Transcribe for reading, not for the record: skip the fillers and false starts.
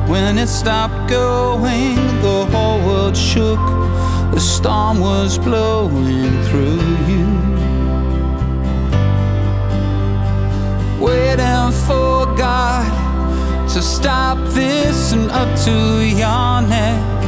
When it stopped going, the whole world shook. The storm was blowing through you. Waiting for God to stop this and up to your neck.